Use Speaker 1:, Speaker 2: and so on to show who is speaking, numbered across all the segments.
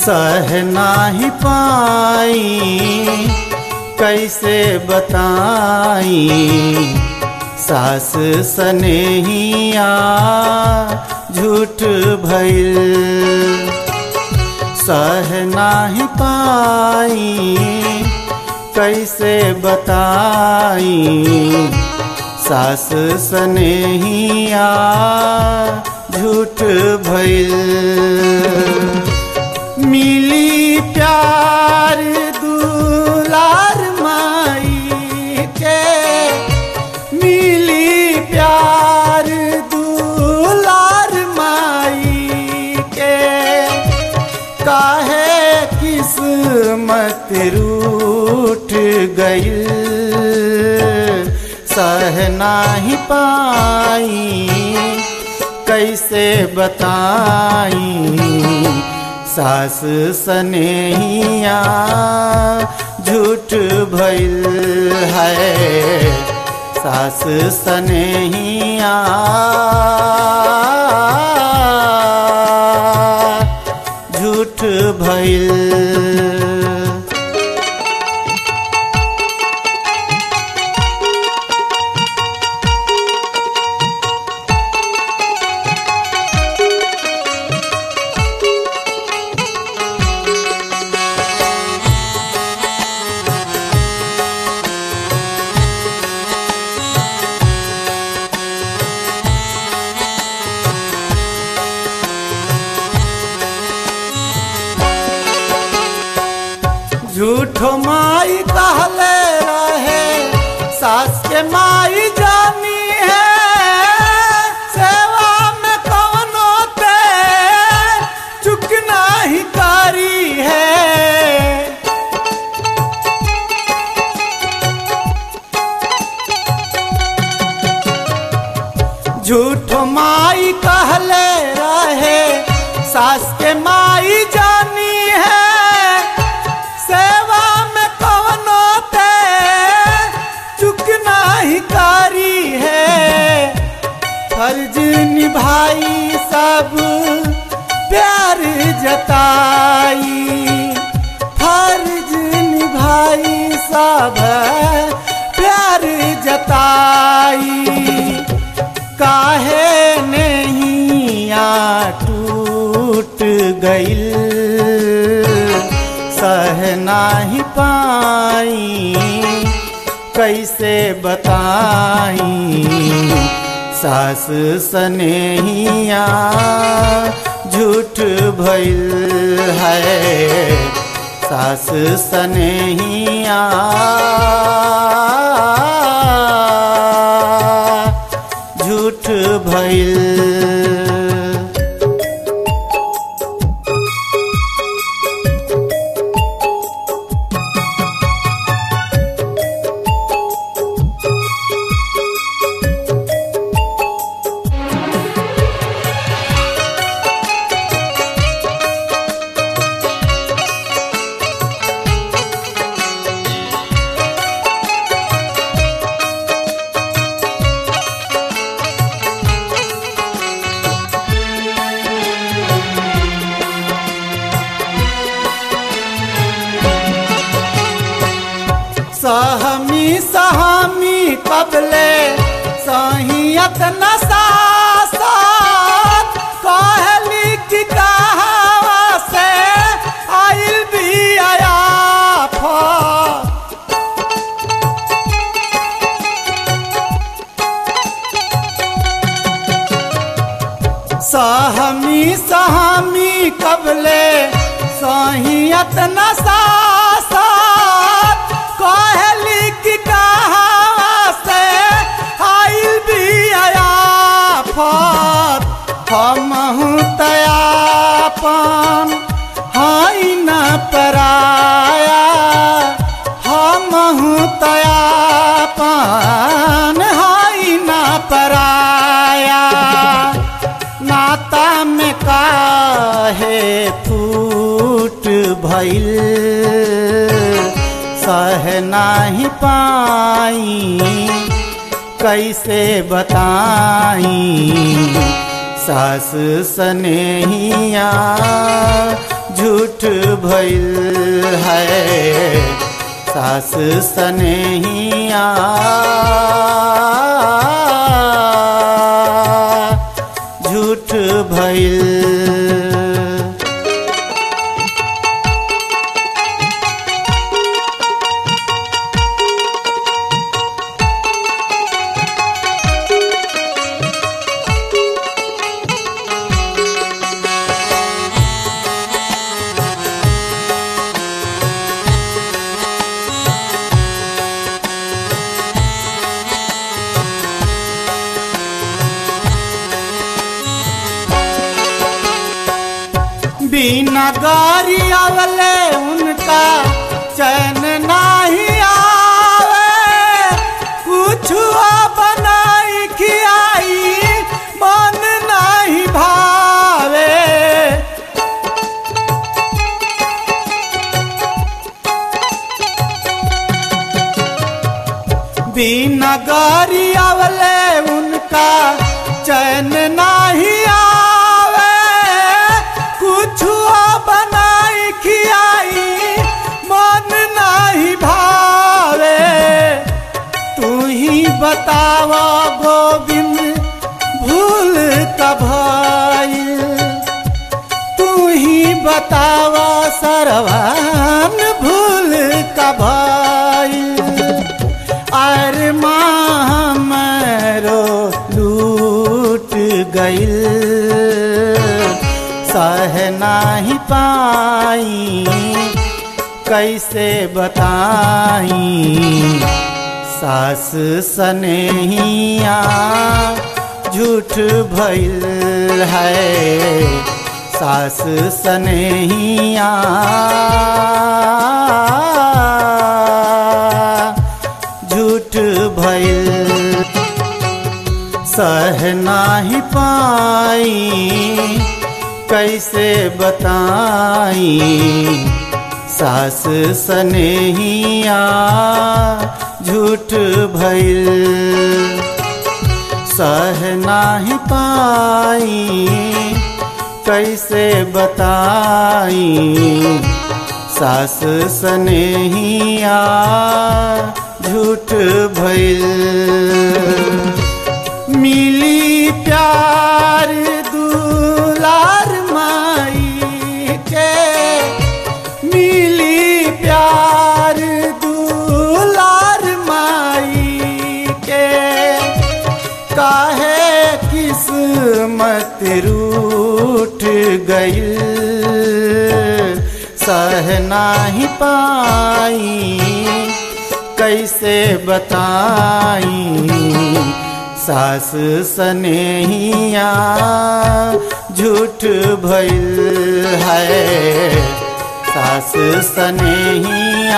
Speaker 1: सह नाही पाई कैसे बताई सास सनेहिया झूठ भइल। सह नाही पाई कैसे बताई सास सनेहिया झूठ भइल। मिली प्यार दुलार माई के, मिली प्यार दुलार माई के, काहे किस्मत रूठ गइल। सह नाही पाई कैसे बताई सास सनेहिया झूठ भइल है। सास सनेहिया झूठ भइल। झूठो माई कहले रहे सास के माई जानी है, सेवा में कौनो ते चुक नहीं करी है। झूठो माई कहले रहे सास के माई जानी है, सेवा में कौनो ते चुक नहीं करी है। फर्ज निभाई सब प्यार जताई, फर्ज निभाई सब प्यार जताई, काहे नहीं टूट गइल। सह नाही पाई कैसे बताई सास सनेहिया झूठ भइल है। सास सनेहिया झूठ भइल। सहमी सहमी कबले सहियत न सासत, कहली कि कहावा से आइल भी आयाफ। सहमी सहमी कबले सहियत न सासत, कहली कि कहावा से आइल भी आयाफत। हमहु तयापन हाई न पराया, हमहु तयापन हाई न पराया। नाता में काहे फूट भइल, सह नाही पाई कैसे बताई सास सनेहिया झूठ भइल है सास सनेहिया झूठ भइल। बिना गारी आवले उनका चैन नाही आवे, कुछ बनाई खियाई मन नहीं भावे। बिना गारी आवले उनका चैन नाही बनाई खियाई मन नहीं भावे। तू ही बतावा गोविंद भूल कब भइल, तू ही बतावा सरवन भूल कब भइल। अरे माँ हमरो लूट गइल सह नाही पाई कैसे बताई। सास सनेहिया झूठ भइल है सास सनेहिया झूठ भइल। सह नाही पाई कैसे बताई सास सनेहिया झूठ भइल। सह नाही पाई कैसे बताई सास सनेहिया झूठ भइल। मिली प्यार दुलार माई के, मिली प्यार दुलार माई के, काहे किस्मत रूठ गइल सह नाही पाई कैसे बताई सास सनेहिया झूठ भइल है सास सनेहिया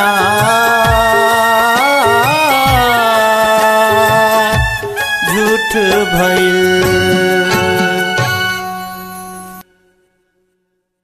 Speaker 1: झूठ भइल।